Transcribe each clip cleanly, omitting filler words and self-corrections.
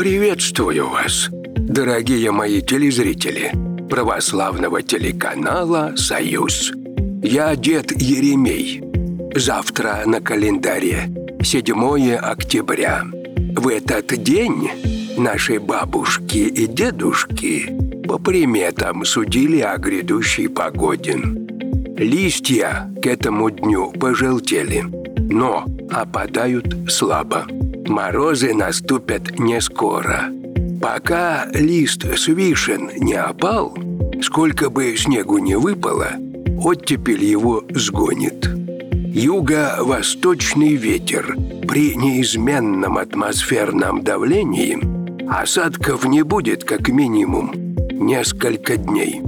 Приветствую вас, дорогие мои телезрители православного телеканала «Союз». Я дед Еремей. Завтра на календаре 7 октября. В этот день наши бабушки и дедушки по приметам судили о грядущей погоде. Листья к этому дню пожелтели, но опадают слабо. Морозы наступят не скоро. Пока лист с вишен не опал, сколько бы снегу не выпало, оттепель его сгонит. Юго-восточный ветер при неизменном атмосферном давлении осадков не будет как минимум несколько дней.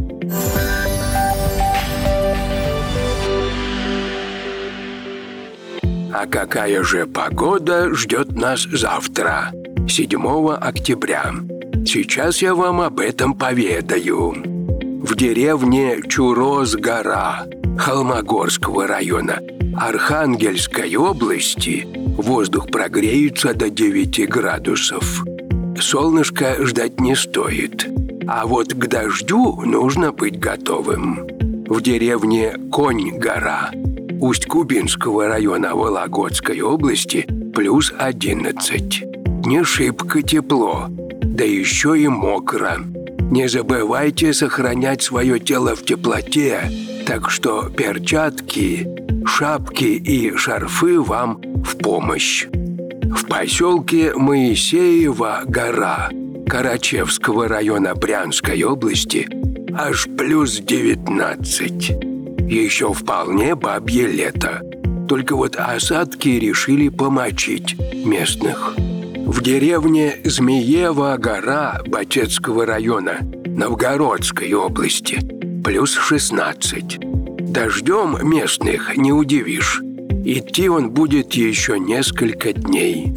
А какая же погода ждет нас завтра, 7 октября? Сейчас я вам об этом поведаю. В деревне Чуроз-Гора Холмогорского района Архангельской области воздух прогреется до 9 градусов. Солнышко ждать не стоит, а вот к дождю нужно быть готовым. В деревне Конь-Гора Усть-Кубинского района Вологодской области плюс 11. Не шибко тепло, да еще и мокро. Не забывайте сохранять свое тело в теплоте, так что перчатки, шапки и шарфы вам в помощь. В поселке Моисеева-Гора Карачевского района Брянской области аж плюс 19. Еще вполне бабье лето. Только вот осадки решили помочить местных. В деревне Змеева-Гора Батецкого района Новгородской области плюс 16. Дождем местных не удивишь. Идти он будет еще несколько дней.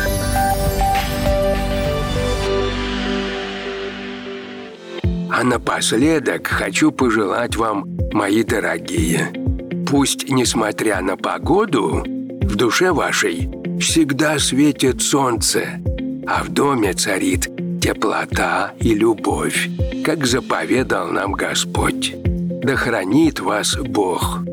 А напоследок хочу пожелать вам, мои дорогие, пусть, несмотря на погоду, в душе вашей всегда светит солнце, а в доме царит теплота и любовь, как заповедал нам Господь. Да хранит вас Бог.